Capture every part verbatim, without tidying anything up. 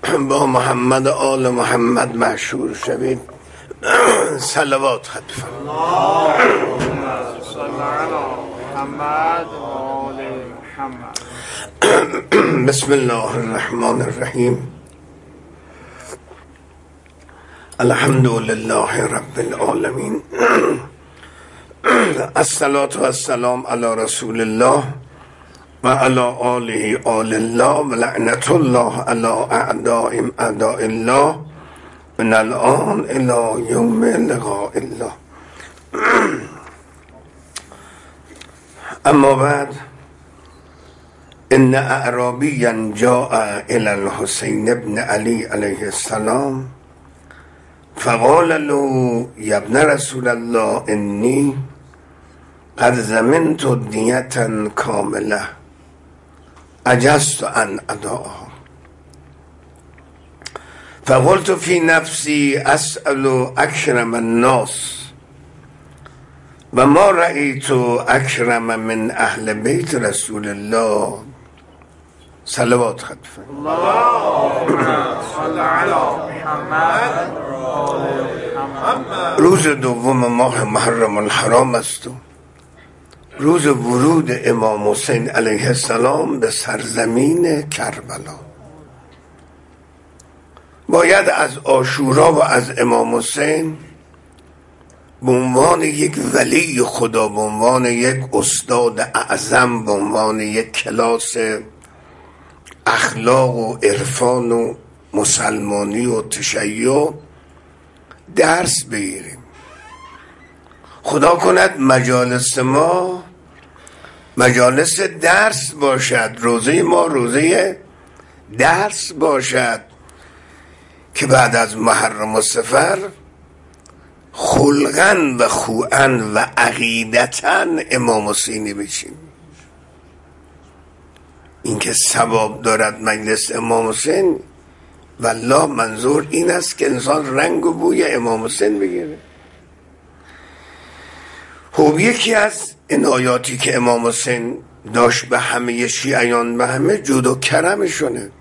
با محمد و آل محمد مشهور شوید. صلوات خط بسم الله الرحمن الرحیم. الحمد لله رب العالمین. الصلاة و السلام علی رسول الله و علی آله آل الله و لعنت الله علی اعدائهم اعداء الله من الان الى یوم لقاء الله. اما بعد، ان اعرابیا جاء الى الحسین بن علی علیه السلام فقال له یا ابن رسول الله انی قد ضمنت دیة کامله عجزت عن ادائها فقلت في نفسي اسأل اکرم الناس و ما رأيت اکرم من اهل بیت رسول الله. صلوات خطفه اللهم صل علی محمد. روز دوم ماه محرم الحرام است و روز ورود امام حسین علیه السلام به سرزمین کربلا. باید از عاشورا و از امام حسین به عنوان یک ولی خدا، به عنوان یک استاد اعظم، به عنوان یک کلاس اخلاق و عرفان و مسلمانی و تشیع درس بگیریم. خدا کند مجالس ما مجالس درس باشد، روزه ما روزه درس باشد که بعد از محرم و صفر خلقاً و خوعاً و عقیدتاً امام حسینی بشیم. این که ثواب دارد مجلس امام حسین، والله منظور این است که انسان رنگ و بوی امام حسین بگیره. خب یکی از عنایاتی که امام حسین داشت به همه شیعیان، به همه، جود و کرمشونه.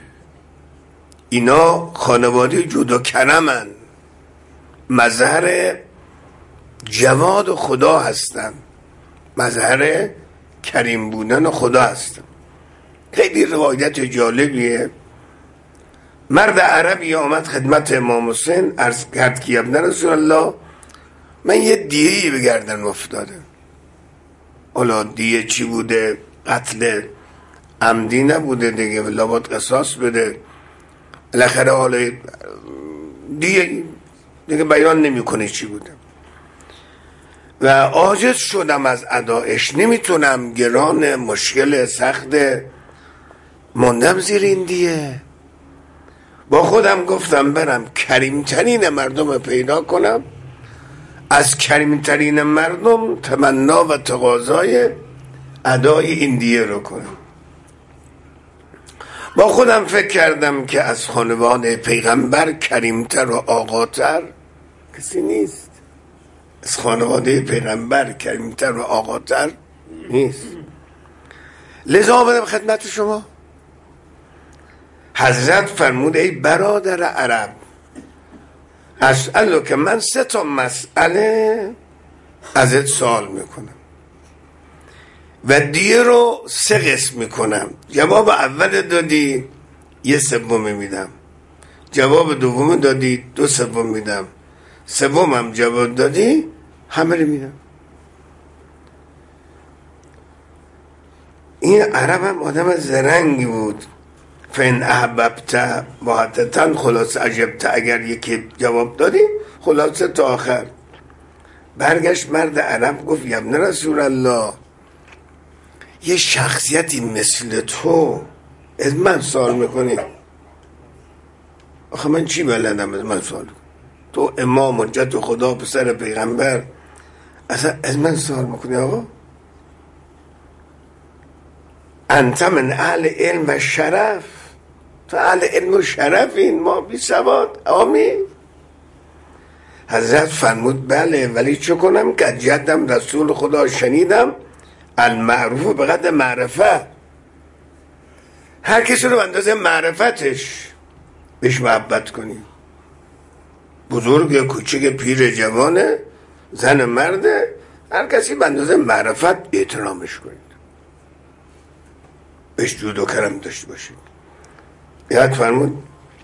اینا خانواده جود و کرمن، مظهر جواد خدا هستن، مظهر کریم بودن خدا هستن. خیلی روایت جالبیه. مرد عربی آمد خدمت امام حسین، عرض کرد که ابن رسول الله من یه دیهی به گردن افتاده. حالا دیه چی بوده؟ قتل عمدی نبوده دیگه، لابد قصاص بده. بالاخره حالا دیگه دیگه بیان نمی کنه چی بوده و عاجز شدم از ادایش، نمیتونم، گران، مشکل، سخت، موندم زیر این دیه. با خودم گفتم برم کریمترین مردم پیدا کنم، از کریمترین مردم تمنا و تقاضای ادای این دیه رو کنم. با خودم فکر کردم که از خانواده پیغمبر کریمتر و آقاتر کسی نیست. از خانواده پیغمبر کریمتر و آقاتر نیست. لذا آمدم خدمت شما. حضرت فرمود ای برادر عرب، اسألو که من سه تا مسئله ازت سوال میکنم و دیه رو سه قسم میکنم. جواب اول دادی یه سوم میدم، جواب دوم دادی دو سوم میدم، سوم هم جواب دادی همه رو میدم. این عرب هم آدم زرنگی بود. فین احببت محتتن خلاص عجبت، اگر یکی جواب دادی خلاصه تا آخر. برگشت مرد عرب گفت یا ابن رسول الله یه شخصیتی مثل تو از من سوال میکنی؟ آخه من چی بلدم از من سوال کنی؟ تو امام حجت خدا، پسر پیغمبر، اصلا از من سوال میکنی؟ آقا انت من اهل علم و شرف، تو اهل علم و شرف، این ما بی سواد. آمین. حضرت فرمود بله، ولی چه کنم که جدم رسول خدا شنیدم المعروف به قدر معرفت. هر کسی رو به اندازه معرفتش بهش محبت کنید. بزرگ یا کوچک، پیر جوانه، زن مرده، هر کسی به اندازه معرفت احترامش کنید، بهش جود و کرم داشته باشید. یاد فرمود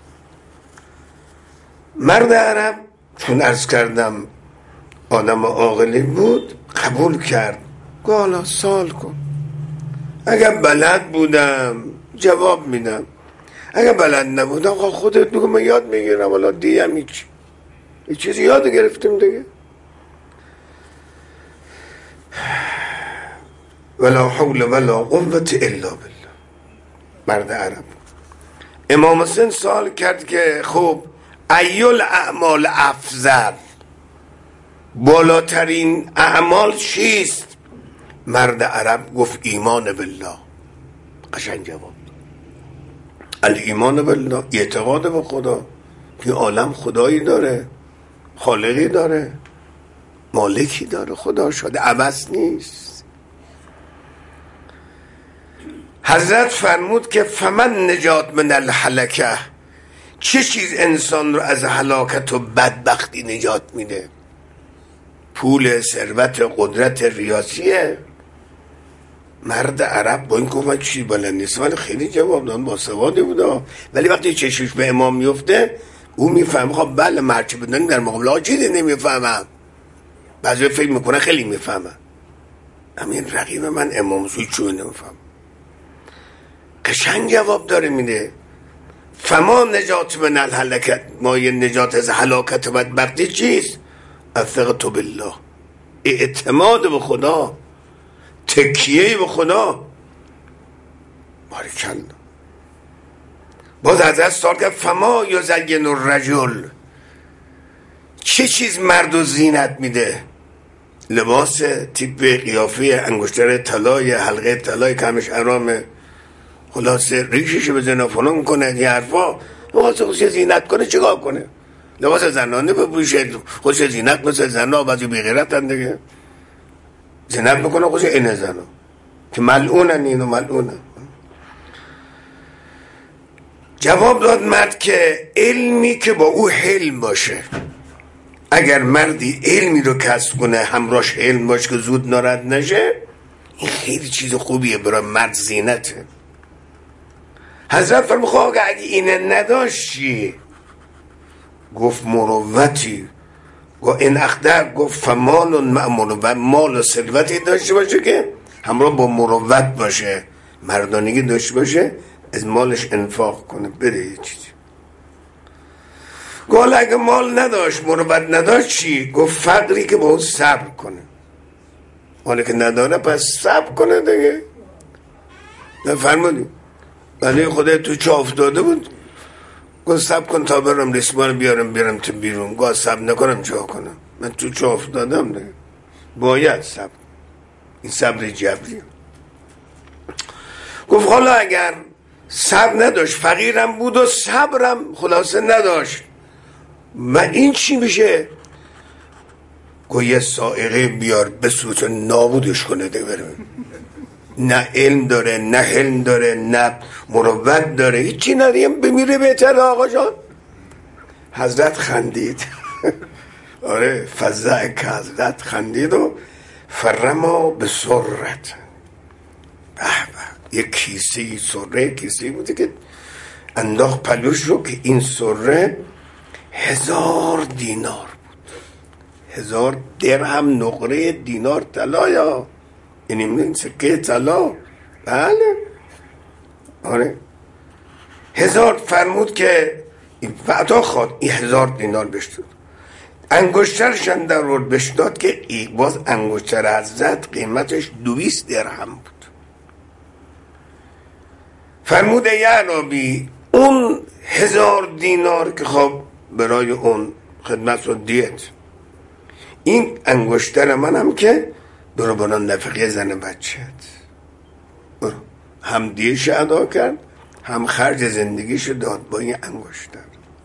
مرد عرب چون عرض کردم آدم عاقلی بود، قبول کرد. گفت حالا سوال کن، اگر بلد بودم جواب میدم، اگر بلد نبودم خودت بگو من یاد میگیرم. حالا دیم هیچ یه چیزی یاد گرفتیم دیگه. ولا حول ولا قوة الا بالله. مرد عرب. امام حسین سوال کرد که خب ایل اعمال افضل، بالاترین اعمال چیست؟ مرد عرب گفت ایمان بالله. قشنگ جواب. الایمان بالله، اعتقاد به خدا که عالم خدایی داره، خالقی داره، مالکی داره، خدا شده، عبث نیست. حضرت فرمود که فمن نجات من الهلکه، چه چیز انسان رو از هلاکت و بدبختی نجات میده؟ پول، ثروت، قدرت، ریاسیه؟ مرد عرب با این گفت من چیزی بلند نیست، ولی خیلی جواب داد، با سوادی بوده. ولی وقتی چشمش به امام میفته او میفهمه خب بله مرچه بدن در مقابل آجیده نمیفهمم. بعضی فکر میکنه خیلی میفهمم. همین رقیب من امام سوی چون نمیفهم. قشنگ جواب داره میده. فما نجات من الهلکت، ما یه نجات از هلاکت و بدبختی چیست؟ الثقة بالله، اعتماد به خدا، تکیه به خدا. بارکالله. باز حضرت سوال کرد فما یزین الرجل، چه چیز مرد و زینت میده؟ لباس، تیپ قیافه، انگشتر طلای، حلقه طلای که همش حرامه، خلاصه ریشش بزنه فلان کنه، یه حرفا. لباس خودش زینت کنه چیکار کنه؟ لباس زنانه بپوشه، خودش زینت مثل زنا، بعضی بیغیرتن دیگه، زینت میکنه خودش این زنا که ملعونن، اینو ملعونن. جواب داد مرد که علمی که با او حلم باشه. اگر مردی علمی رو کسب کنه همراش علم باشه که زود ناراحت نشه، این خیلی چیز خوبیه برای مرد، زینته. حضرت فرمود خب اگه اینه نداشتی؟ گفت مروتی. گفت این اخدر، گفت فمال معمول، و مال و ثروتی داشته باشه که همراه با مروت باشه، مردانگی داشته باشه، از مالش انفاق کنه، بده یه چیزی. گفت اگه مال نداشت، مروت نداشت چی؟ گفت فقری که با اون صبر کنه. مالی که نداره پس صبر کنه دیگه. نفرمودی ولی خدا تو چه افتاده بود؟ گفت صبر کن تا برم رسمان بیارم بیارم تو بیرون. گفت صبر نکنم چه کنم؟ من تو چه افتادم دیگه، باید صبر. این صبر جبریه. گفت حالا اگر صبر نداشت، فقیرم بود و صبرم خلاصه نداشت، من این چی میشه؟ گفت یه سائقه بیار بسوز و نابودش کنه دیگه. برم نه علم داره، نه حلم داره، نه مروت داره، هیچی نداریم، بمیره بهتر آقا جان. حضرت خندید. آره فضع که حضرت خندید و فرما به سرت. به به، یک کیسه سره، کیسه بودی که انداخت پلوش رو که این سره هزار دینار بود. هزار درهم نقره دینار طلا، یا یعنی من سکه طلا. بله آره هزار. فرمود که وعدا خواد این هزار دینار بشتود. انگشترش در رود بشتاد که ای باز انگشتر حضرت قیمتش دویست درهم بود. فرمود ای عربی اون هزار دینار که خب برای اون خدمت و دیت، این انگشتر منم که برو برو نفقه زن بچهت، برو هم دیش ادا کرد هم خرج زندگیش داد با این انگشتر.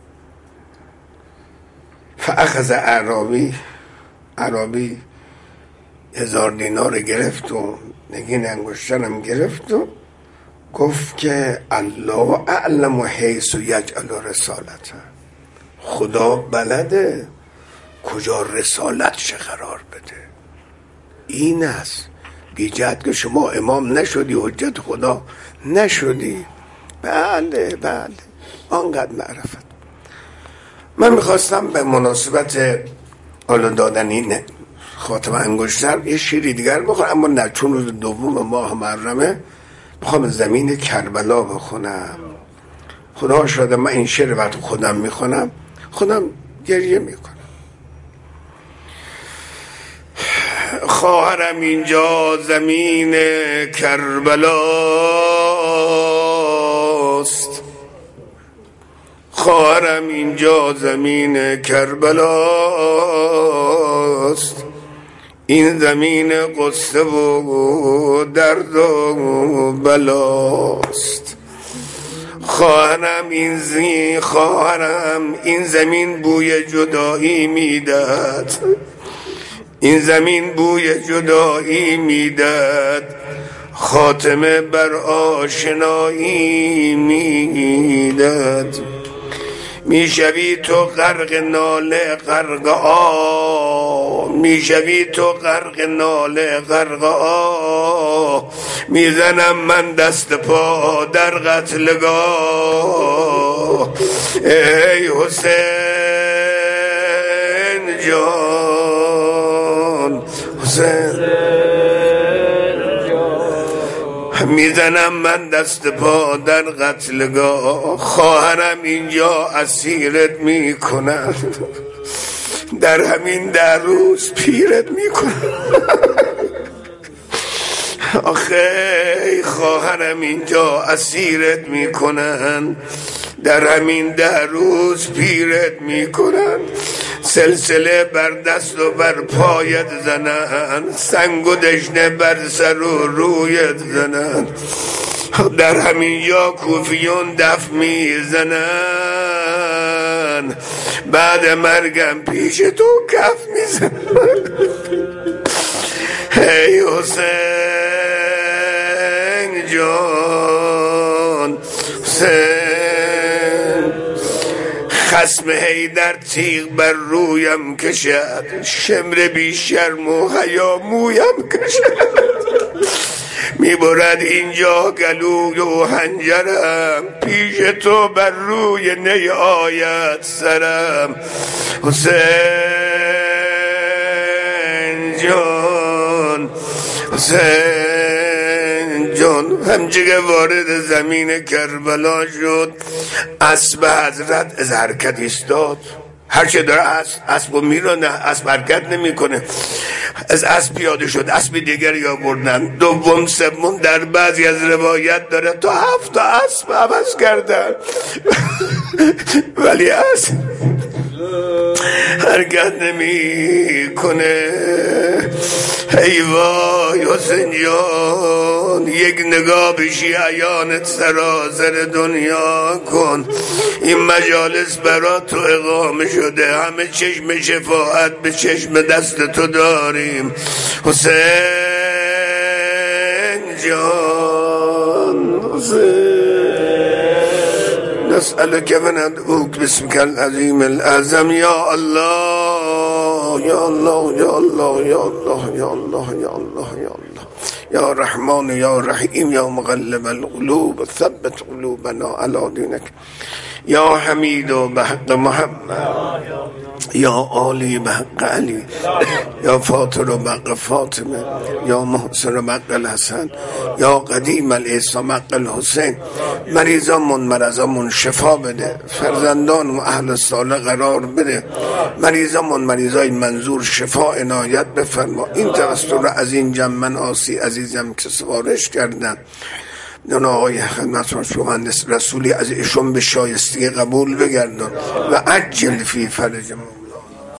فاخذ اعرابی، عربی هزار دینار گرفت و نگین انگشترم گرفت و گفت که الله اعلم حیث یجعل رسالته، خدا بلده کجا رسالتش قرار بده. این است بیجد که شما امام نشدی، حجت خدا نشدی. بله بله آنقدر معرفت. من میخواستم به مناسبت حالا دادن این خاتم انگشتر یه شیری دیگر بخونم، اما نه، چون روز دوم ماه محرمه میخوام زمین کربلا بخونم. خدا شاده من این شعر وقت خودم میخونم خودم گریه میکنم. خواهرم اینجا زمین کربلاست، خواهرم اینجا زمین کربلاست، این زمین قصه و درد و بلاست. خواهرم این زمین خواهرم این زمین بوی جدایی میداد، این زمین بوی جدایی میداد، خاتمه بر آشنایی میداد. میشوی تو غرق ناله غرق آه، میشوی تو غرق ناله غرق آه، میزنم من دست پا در قتلگاه. ای حسین جان، حسین میزنم من دست پا در قتلگاه. خواهرم اینجا اسیرت میکنم، در همین در روز پیرت میکنم. آخه خواهرم اینجا اسیرت میکنن، در همین ده روز پیرت میکنن. سلسله بر دست و بر پایت زنن، سنگ و دشنه بر سر و رویت زنن. در همین یا کوفیون دف میزنن، بعد مرگم پیش تو کف میزنن. ای حسین جان، حسین خصم حیدر تیغ بر رویم کشد، شمر بی شرم و حیا مویم کشد. میبرد اینجا گلوی و حنجرم، پیش تو بر روی نی آید سرم. حسین جان، حسین جان، همچه که وارد زمین کربلا شد، اسب حضرت از حرکت ایستاد. هرچه داره اسب اسب و میرانه، اسب حرکت نمیکنه. از اسب پیاده شد، اسب دیگری آوردن، دوم سوم، در بعضی از روایت داره تا هفت تا اسب عوض کردن. ولی اسب حرکت نمی کنه. ای وای حسین جان، یک نگاه به شیعیانت سراسر دنیا کن. این مجالس برا تو اقامه شده، همه چشم شفاعت به چشم دست تو داریم. حسین جان، حسین نسألك وندعوك باسمك العظيم الأعظم يا الله يا الله يا الله يا الله يا الله يا الله يا الله يا رحمن يا رحيم يا مغلب القلوب ثبت قلوبنا على دينك يا حميد بحق محمد يا عالي بحق علي يا فاطر بحق فاطمة يا محسن بحق الحسن يا قديم الإسلام بحق الحسين. مریضامون مرضامون شفا بده، فرزندان و اهل صالح قرار بده. مریضامون مریضای منظور شفا عنایت بفرما. این توسل از این جمع آسی عزیزم که سفارش کردن، نون آقای خدمت شما رسولی از ایشون به شایستگی قبول بگردن و عجل فی فرج ما.